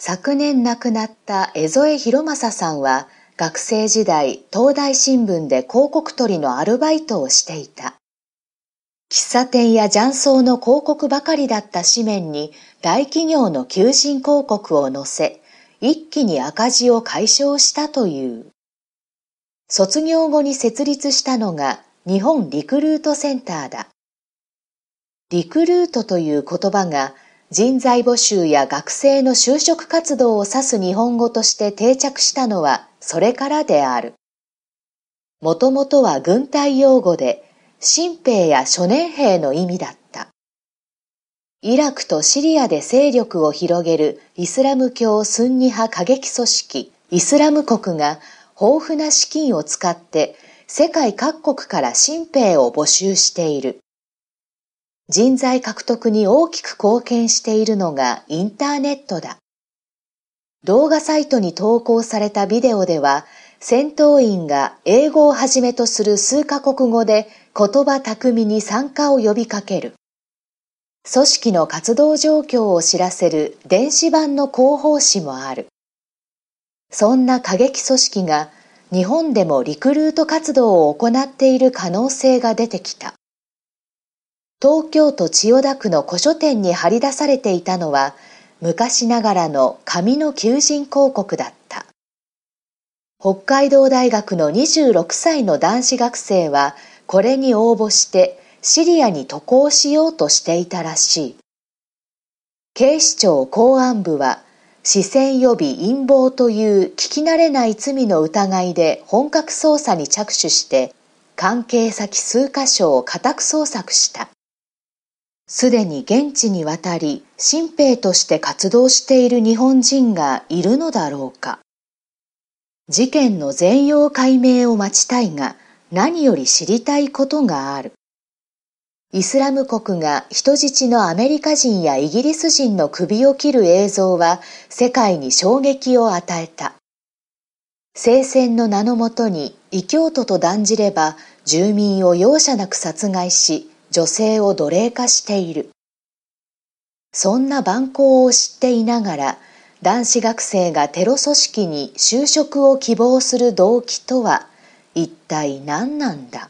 昨年亡くなった江副博正さんは、学生時代、東大新聞で広告取りのアルバイトをしていた。喫茶店や雀荘の広告ばかりだった紙面に大企業の求人広告を載せ、一気に赤字を解消したという。卒業後に設立したのが日本リクルートセンターだ。リクルートという言葉が人材募集や学生の就職活動を指す日本語として定着したのはそれからである。もともとは軍隊用語で新兵や初年兵の意味だった。イラクとシリアで勢力を広げるイスラム教スンニ派過激組織イスラム国が豊富な資金を使って世界各国から新兵を募集している。人材獲得に大きく貢献しているのがインターネットだ。動画サイトに投稿されたビデオでは、戦闘員が英語をはじめとする数カ国語で言葉巧みに参加を呼びかける。組織の活動状況を知らせる電子版の広報誌もある。そんな過激組織が日本でもリクルート活動を行っている可能性が出てきた。東京都千代田区の古書店に貼り出されていたのは昔ながらの紙の求人広告だった。北海道大学の26歳の男子学生はこれに応募してシリアに渡航しようとしていたらしい。警視庁公安部は視線予備陰謀という聞き慣れない罪の疑いで本格捜査に着手して関係先数カ所を家宅捜索した。すでに現地に渡り、新兵として活動している日本人がいるのだろうか。事件の全容解明を待ちたいが、何より知りたいことがある。イスラム国が人質のアメリカ人やイギリス人の首を切る映像は世界に衝撃を与えた。聖戦の名のもとに異教徒と断じれば住民を容赦なく殺害し、女性を奴隷化している。そんな蛮行を知っていながら、男子学生がテロ組織に就職を希望する動機とは一体何なんだ。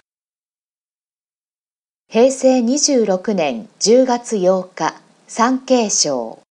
平成26年10月8日、産経省。